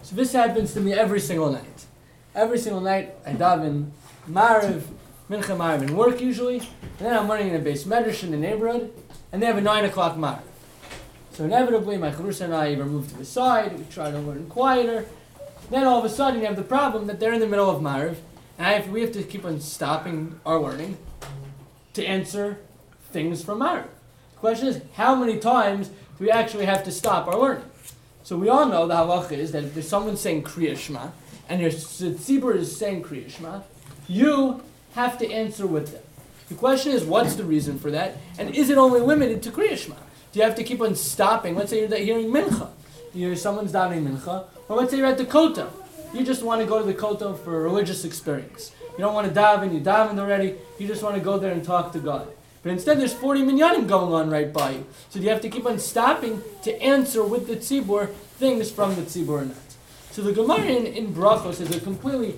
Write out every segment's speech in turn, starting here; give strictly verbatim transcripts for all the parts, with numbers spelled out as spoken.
So this happens to me every single night. Every single night I daven Mariv, Mincha Mariv in work usually, and then I'm learning in a base medrash in the neighborhood, and they have a nine o'clock Mariv. So inevitably my Charusa and I either move to the side, we try to learn quieter. Then all of a sudden you have the problem that they're in the middle of Mariv, and I have, we have to keep on stopping our learning to answer things from Mariv. The question is, how many times do we actually have to stop our learning? So we all know the halacha is that if there's someone saying Kriya Shema, and your tzibur is saying Kriya Shema, you have to answer with them. The question is, what's the reason for that? And is it only limited to Kriya Shema? Do you have to keep on stopping? Let's say you're hearing Mincha. You hear someone's davening Mincha. Or let's say you're at the Kota. You just want to go to the Kota for a religious experience. You don't want to daven, you davened already. You just want to go there and talk to God. But instead there's forty minyanim going on right by you. So you have to keep on stopping to answer with the tzibur things from the tzibur or not. So the Gemara in, in Brachos is a completely,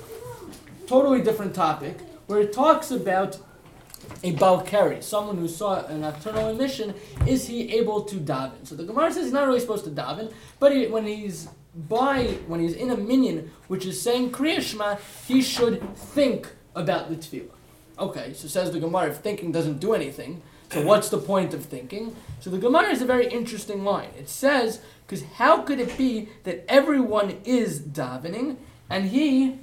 totally different topic, where it talks about a Balkari, someone who saw a nocturnal emission. Is he able to daven? So the Gemara says he's not really supposed to daven, but he, when he's by, when he's in a minyan which is saying Kriya Shema, he should think about the tefillah. Okay, so says the Gemara, if thinking doesn't do anything, so what's the point of thinking? So the Gemara is a very interesting line. It says, because how could it be that everyone is davening and he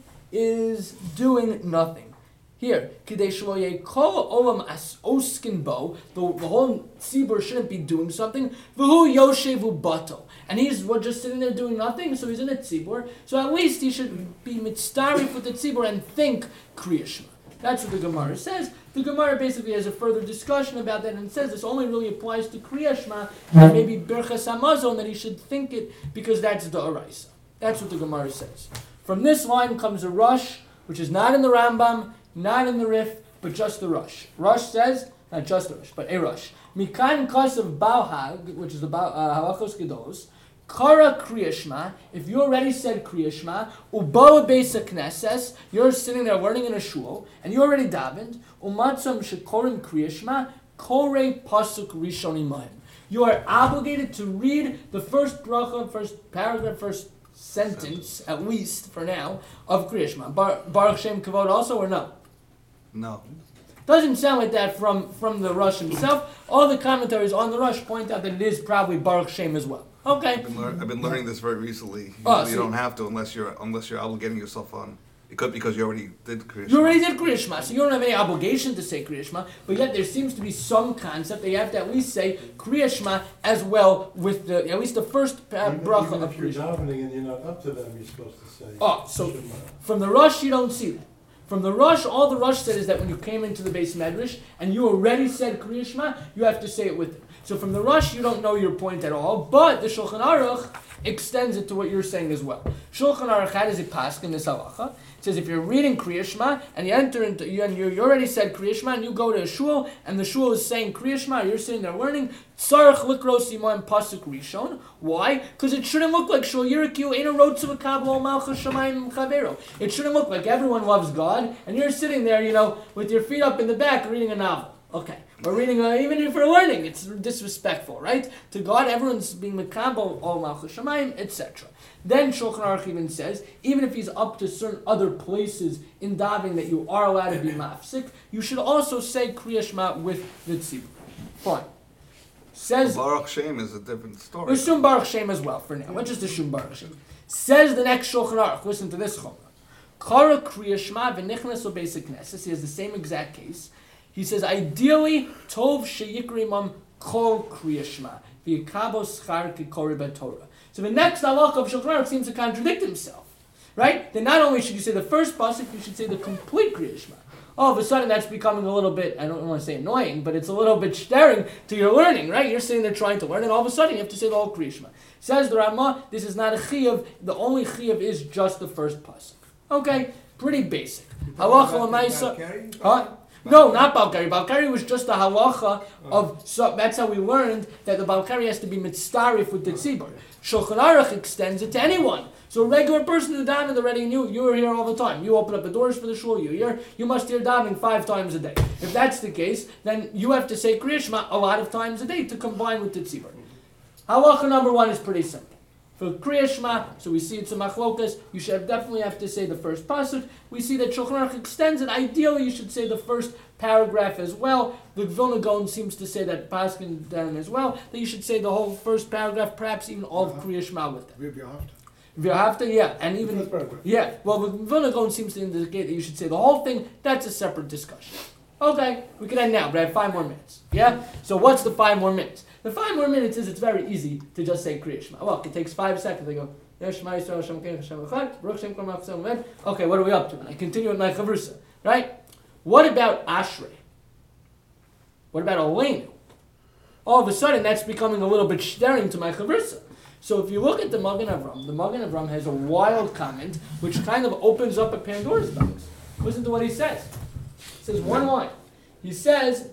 is doing nothing? Here, Kidei shelo yeh kol olam as oskin bo, the whole tzibur shouldn't be doing something. V'hu yoshevu bato, and he's well, just sitting there doing nothing. So he's in a tzibur. So at least he should be mitzdarif with the tzibur and think Kriya Shema. That's what the Gemara says. The Gemara basically has a further discussion about that and says this only really applies to Kriya Shema and maybe Birchas Hamazon, that he should think it because that's the Oraisa. That's what the Gemara says. From this line comes a Rush, which is not in the Rambam, not in the Rif, but just the Rush. Rush says, not just the Rush, but a Rush. Mikan Kasav Bauhag, which is the uh, Halachos Gedolos, Kara Kriya Shema, if you already said Kriya Shema, Ubawa Beisa Knesses, you're sitting there learning in a shul, and you already davened, Umatzam Shekorim Kriya Shema, Kore Pasuk Rishon Imayim. You are obligated to read the first bracha, first paragraph, first sentence, at least for now, of Kriya Shema. Bar- Baruch Shem Kavod also, or no? No. Doesn't sound like that from, from the Rush himself. All the commentaries on the Rush point out that it is probably Baruch Shem as well. Okay. I've been, lear- I've been learning this very recently. Usually Oh, you so don't have to unless you're unless you're obligating yourself on. It could because you already did Kriya You Shema. already did Kriya Shema, so you don't have any obligation to say Kriya Shema, but yet there seems to be some concept that you have to at least say Kriya Shema as well with the, at least the first uh, Even- bracha even of if you're Kriya Shema. davening and you're not up to them, you're supposed to say. Oh, so Shema. from the Rush you don't see that. From the Rush, all the Rush said is that when you came into the base medrash and you already said Kriya Shema, you have to say it with them. So from the Rush, you don't know your point at all, but the Shulchan Aruch extends it to what you're saying as well. Shulchan Aruch had as a pask in this halacha. It says if you're reading Kriya Shema and you enter into, you, and you, you already said Kriya Shema and you go to a shul and the shul is saying Kriya Shema, you're sitting there learning, Tzarech likros iman pasuk rishon. Why? Because it shouldn't look like shul yirikiu ein a rotzu v'kabel malchus shamayim chavero. It shouldn't look like everyone loves God and you're sitting there, you know, with your feet up in the back reading a novel. Okay, we're reading, uh, even if we're learning, it's disrespectful, right? To God, everyone's being mekabel, all malchus shamayim, et cetera. Then Shulchan Aruch even says, even if he's up to certain other places in davening that you are allowed to be mafsik, you should also say Kriya Shema with the tzibur. Fine. Says Baruch Shem is a different story. assume Baruch Shem as well for now. Let's just assume Baruch Shem. Says the next Shulchan Aruch. Listen to this chumrah. Kara Kriya Shema v'nichnas u'beis knesses. He has the same exact case. He says, ideally, tov sheyikrimam kol Kriya Shema v'yikabo schar kikori b'Torah. So the next halach of Shulchan Aruch seems to contradict himself, right? Then not only should you say the first pasuk, you should say the complete Kriya Shema. All of a sudden, that's becoming a little bit, I don't want to say annoying, but it's a little bit staring to your learning, right? You're sitting there trying to learn, and all of a sudden, you have to say the whole Kriya Shema. Says the Ramah, this is not a chiyuv, the only chiyuv is just the first pasuk. Okay, pretty basic. Halacha l'maisa. Huh? No, not Balkari. Balkari was just the halacha of, so that's how we learned that the Balkari has to be mitzdarif with the tzibur. Shulchan Aruch extends it to anyone. So a regular person who davened already knew, you were here all the time. You open up the doors for the shul, you're here, you must hear davening five times a day. If that's the case, then you have to say Kriya Shema a lot of times a day to combine with the tzibur. Halacha number one is pretty simple. For Kriya Shema, so we see it's a machlokas, you should definitely have to say the first pasuk. We see that Shulchan Aruch extends it. Ideally, you should say the first paragraph as well. The Vilna Gaon seems to say that paskin down as well, that you should say the whole first paragraph, perhaps even all of Kriya Shema with it. If you have to. If you have to, yeah, and even First paragraph. yeah. Well, the Vilna Gaon seems to indicate that you should say the whole thing. That's a separate discussion. Okay, we can end now, but I have five more minutes. Yeah? So what's the five more minutes? The five more minutes is it's very easy to just say Kriya Shema. Well, it takes five seconds. I go, "Yesh Shema Yisrael Hashem Elokeinu Hashem Echad, Baruch Shem Kol Malchus Omed." Okay, what are we up to? And I continue with my chavrusa, right? What about Ashrei? What about Aleinu? All of a sudden, that's becoming a little bit staring to my chavrusa. So if you look at the Magen Avram, the Magen Avram has a wild comment which kind of opens up a Pandora's box. Listen to what he says. He says one line. He says,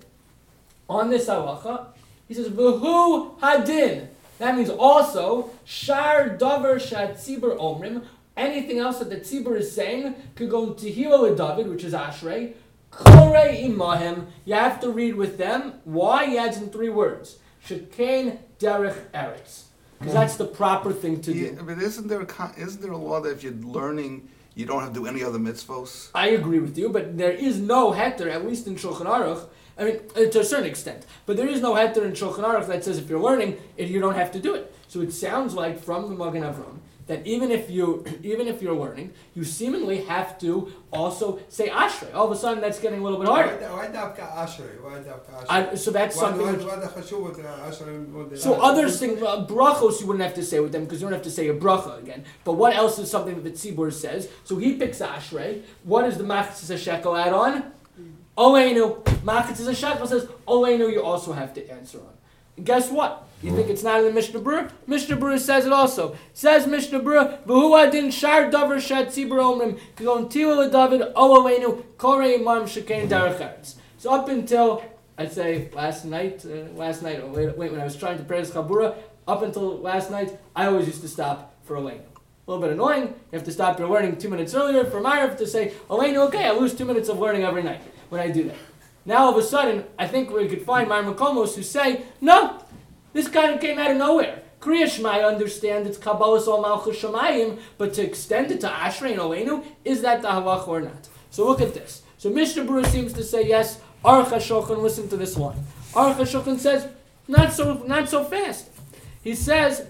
on this halacha, he says, V'hu hadin. That means also, shar davar shat tzibur omrim, anything else that the tzibur is saying, could go into Tehillah David, which is Ashrei, korei imahem, you have to read with them. Why? He adds in three words. Shekain derech eretz. Because that's the proper thing to Yeah, do. but isn't there a con- isn't there a law that if you're learning, you don't have to do any other mitzvos? I agree with you, but there is no heter, at least in Shulchan Aruch, I mean, uh, to a certain extent, but there is no heter in Shulchan Aruch that says if you're learning, it, you don't have to do it. So it sounds like from the Magen Avram that even if you, even if you're learning, you seemingly have to also say Ashrei. All of a sudden, that's getting a little bit harder. Why dafka Ashrei? Why dafka Ashrei? I, so that's Why- something. why- which- why the chashuvah to Ashrei more than So Ashrei? other things, uh, brachos you wouldn't have to say with them because you don't have to say a bracha again. But what else is something that the tzibur says? So he picks Ashrei. What does the Machatzis HaShekel add on? Oleinu. Machatzis HaShekel says, Oleinu you also have to answer on. And guess what? You think it's not in the Mishnah Berurah? Mishnah Berurah says it also. Says Mishnah Berurah, V'hu adin shar davar shat tzibur omrim, k'gon tila David, o Oleinu, korei imam shekain derech eretz. So up until, I'd say last night, uh, last night, or wait, wait, when I was trying to pray this Chabura, up until last night, I always used to stop for Aleinu. A little bit annoying. You have to stop your learning two minutes earlier for Ma'ariv to say, Aleinu, okay, I lose two minutes of learning every night when I do that. Now all of a sudden, I think we could find Ma'ar Makomos who say, no, this kind of came out of nowhere. Kriya Shema, I understand it's Kabbalah Sol Malchus Shemayim, but to extend it to Ashrei and Aleinu, is that the halach or not? So look at this. So Mishnah Berurah seems to say yes. Aruch HaShulchan, listen to this line. Aruch HaShulchan says, not so, not so fast. He says,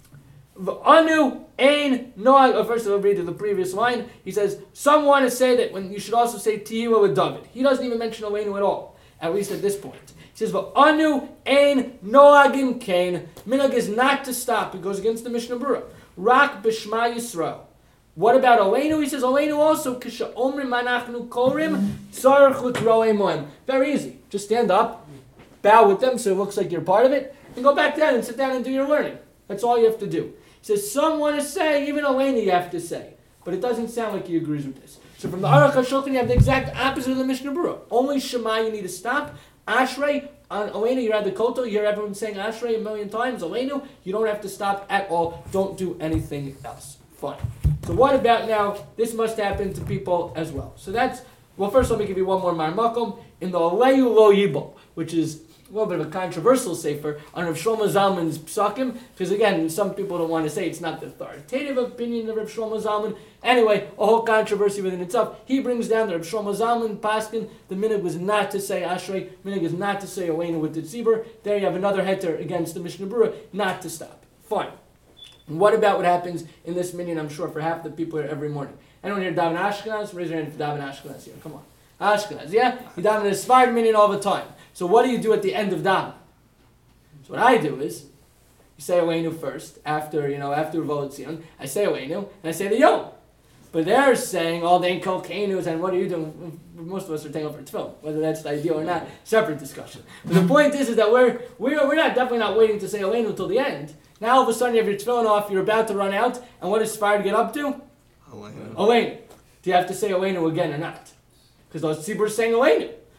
V'anu ein noag. Oh, first of all, read to the previous line. He says, some want to say that when you should also say Tehillah with David. He doesn't even mention Aleinu at all, at least at this point. He says, V'anu ein noagim kain. Minhag is not to stop. He goes against the Mishnah Berurah. Rak b'shma Yisrael. What about Aleinu? He says, Aleinu also, Kisha omrim manachnu korim, tzarech l'troei moim. Very easy. Just stand up, bow with them so it looks like you're part of it, and go back down and sit down and do your learning. That's all you have to do. He says, some want to say, even Aleinu you have to say. But it doesn't sound like he agrees with this. So from the Aruch HaShulchan, you have the exact opposite of the Mishnah Berurah. Only Shema you need to stop. Ashrei, on Aleinu, you're at the Kotel, you hear everyone saying Ashrei a million times. Aleinu, you don't have to stop at all. Don't do anything else. Fine. So what about now, this must happen to people as well. So that's, well first let me give you one more Mar Makom. In the Aleyu Lo Yibol, which is a little bit of a controversial sefer on Rav Shlomo Zalman's Psakim, because again, some people don't want to say it's not the authoritative opinion of Rav Shlomo Zalman. Anyway, a whole controversy within itself. He brings down the Rav Shlomo Zalman Paskin. The minhag was not to say Ashrei. Minhag is not to say Aleinu with the tzibur. There you have another heter against the Mishnah Berurah, not to stop. Fine. And what about what happens in this minyan, I'm sure, for half the people here every morning? Anyone here daven Ashkenaz? Raise your hand if you daven Ashkenaz here. Come on. Ashkenaz, yeah? You daven a Sephardi minyan all the time. So what do you do at the end of daven? So what I do is, you say Aleinu first, after, you know, after V'olad Tzion, I say Aleinu, and I say the Yom. But they're saying all the Inkolkenus, and what are you doing? Most of us are taking up our tefillin. Whether that's the ideal or not, separate discussion. But the point is, is that we're, we're, we're not definitely not waiting to say Aleinu until the end. Now all of a sudden you have your tefillin off, you're about to run out, and what does Sephardi get up to? Aleinu. Aleinu. Do you have to say Aleinu again or not? Because those tzibur are saying Aleinu.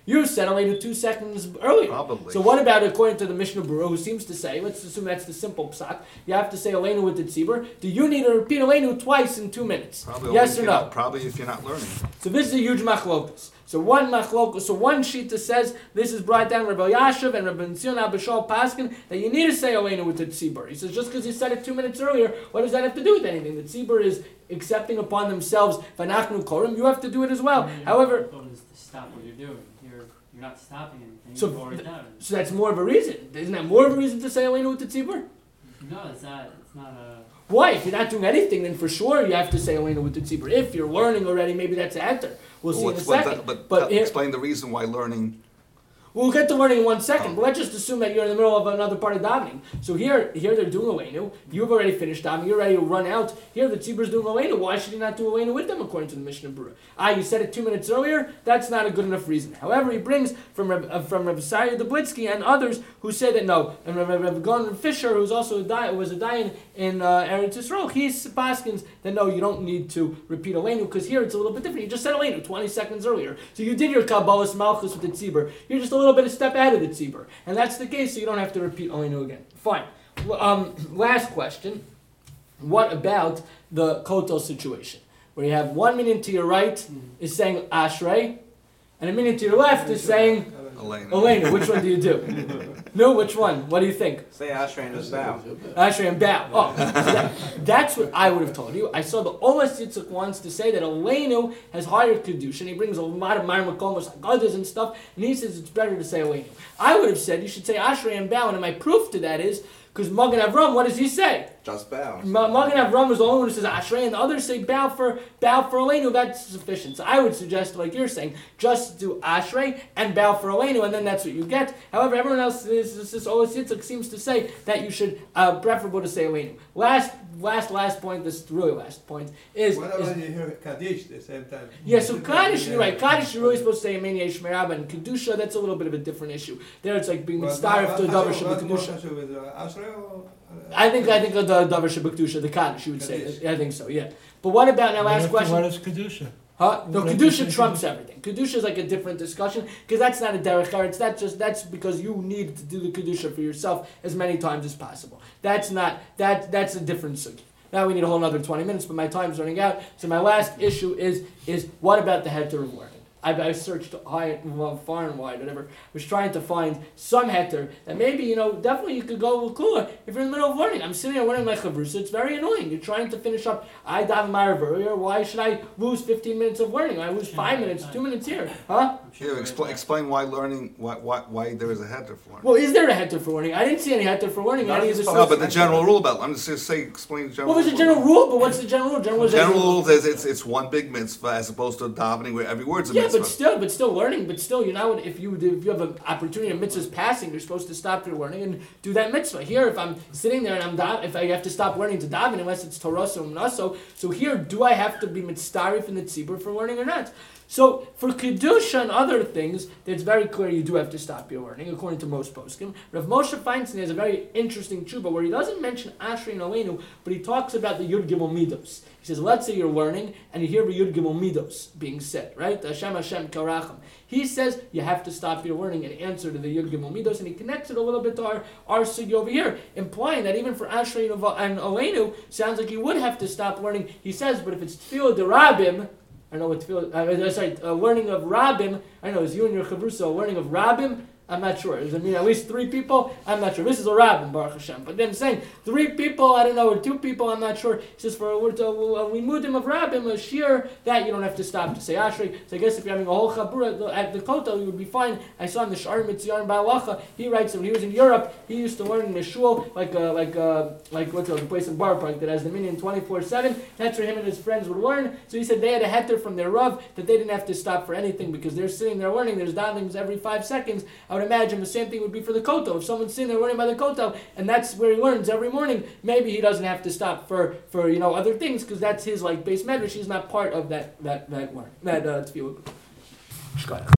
You said Aleinu two seconds earlier. Probably. So what about according to the Mishnah Berurah, who seems to say, let's assume that's the simple psak, you have to say Aleinu with the tzibur. Do you need to repeat Aleinu twice in two minutes? Probably Yes only or if you're no? not- Probably if you're not learning. So this is a huge machlokus. So one machlokus, so one shita says this is brought down Rabbi Yashav and Rabbi Nzion Abishal Paskin that you need to say Aleinu with the tzibur. He says just because you said it two minutes earlier, what does that have to do with anything? The tzibur is accepting upon themselves v'anachnu korim. You have to do it as well. However, is to stop what you're doing. You're you're not stopping anything. So You've already done it. so that's more of a reason. Isn't that more of a reason to say Aleinu with the tzibur? No, it's not. It's not a. Why? If you're not doing anything, then for sure you have to say Aleinu with the tzibur. If you're learning already, maybe that's a heter. We'll see in a What's- what second. the- But, But tell- here- explain the reason why learning. We'll get to learning in one second, Oh. but let's just assume that you're in the middle of another part of davening. So here, here they're doing Aleinu. You've already finished davening. You're ready to run out. Here the tzibur is doing Aleinu. Why should you not do Aleinu with them, according to the Mishnah Berurah? Ah, you said it two minutes earlier. That's not a good enough reason. However, he brings from Reb, uh, from Reb Saryah Dublitsky and others who say that no. And Reb, Reb Gon Fisher, who's also a di- was a dayan in uh, Eretz Yisrael, he's paskins that no, you don't need to repeat Aleinu because here it's a little bit different. You just said Aleinu twenty seconds earlier, so you did your Kabbalas Malchus with the tzibur. You're just a little bit a step ahead of the tzibur, and that's the case. So you don't have to repeat Aleinu again. Fine. Well, Um, last question. What about the kotel situation, where you have one minute to your right is saying Ashrei, and a minute to your left is saying Elena. Aleinu? Which one do you do? No, which one? What do you think? Say Ashrei and just bow. Ashrei and bow. Oh, so that, that's what I would have told you. I saw the Omas Yitzchak wants to say that Aleinu has higher kedusha, and he brings a lot of Mar Makomos like others and stuff, and he says it's better to say Aleinu. I would have said you should say Ashrei and bow, and my proof to that is because Magen Avram, what does he say? Just bow. Ma- Magen Avram was the only one who says Ashrei, and the others say bow for bow for Aleinu. That's sufficient. So I would suggest, like you're saying, just do Ashrei and bow for Aleinu, and then that's what you get. However, everyone else, this this, this Olas Yitzchak seems to say that you should uh, preferable to say Aleinu. Last, last, last point. This really last point is. What is about you hear Kaddish at the same time? yeah, so Kaddish, you're right. Kaddish, you're really supposed to say Amen Yesh Merabah, and Kedusha, that's a little bit of a different issue. There, it's like being Well, mitzaref to a davar what's more shebekdusha. chashuv with, uh, Ashrei or, uh, I think I think of the davar shebekdusha, the Kaddish, you would say. Kaddish. I think so. Yeah. But what about now? Last question. What is Kedusha? Huh? No, What did kedusha you say trumps everything. Kedusha is like a different discussion because that's not a derech eretz. That's just that's because you need to do the kedusha for yourself as many times as possible. That's not that that's a different sugi. Now we need a whole another twenty minutes, but my time's running out. So my last issue is is what about the heter of learning? I've, I've searched high, well, far and wide, whatever. Was trying to find some heter that maybe, you know, definitely you could go with kula if you're in the middle of learning. I'm sitting there learning my chavrusa. It's very annoying. You're trying to finish up. I daven ma'ariv earlier. Why should I lose fifteen minutes of learning? I lose five minutes, two minutes here, huh? Here, expl- explain why learning, why, why, why there is a heter for learning. Well, is there a heter for learning? I didn't see any heter for learning. Not Any of as the far No, as but the general rule about, I'm just gonna say, explain the general Well, there's a rule. general rule, but what's the general rule? General rule is General rule is it's, it's one big mitzvah as opposed to davening where every word's a Yeah, mitzvah. but still, but still learning. But still, you know, if you if you have an opportunity, a mitzvah's passing, you're supposed to stop your learning and do that mitzvah. Here, if I'm sitting there and I'm da- if I have to stop learning to daven unless it's Torah or Mnaso, so here, do I have to be mitzdarif in the tzibur for learning or not? So for kedusha and other things, it's very clear you do have to stop your learning, according to most poskim. Rav Moshe Feinstein has a very interesting tshuva where he doesn't mention Ashrei and Aleinu, but he talks about the Yud Gimel Midos. He says, let's say you're learning and you hear the Yud Gimel Midos being said, right? Hashem Hashem Karacham. He says you have to stop your learning and answer to the Yud Gimel Midos, and he connects it a little bit to our, our sugi over here, implying that even for Ashrei and Aleinu, sounds like you would have to stop learning. He says, but if it's Tefillah Derabim, I know what tefillah, uh, sorry, uh, learning of Rabbim, I know it's you and your chavrusa, learning of Rabbim, I'm not sure. Does it mean at least three people? I'm not sure. This is a Rabbim, Baruch Hashem. But then saying three people, I don't know, or two people, I'm not sure. He says for a word to a limudim of Rabbim, a shir, that you don't have to stop to say Ashrei. So I guess if you're having a whole chabura at the kotel, you would be fine. I saw in the Shar Mitzion Ba'alacha, he writes that when he was in Europe, he used to learn in the shul, like, uh, like, uh, like what's the place in Bar Park that has the minyan twenty-four seven. That's where him and his friends would learn. So he said they had a heter from their Rav that they didn't have to stop for anything because they're sitting there learning. There's davenings every five seconds. I would imagine the same thing would be for the kotel. If someone's sitting there learning by the kotel, and that's where he learns every morning, maybe he doesn't have to stop for, for you know other things because that's his like base medrash. He's not part of that that that learn that uh, tefillah.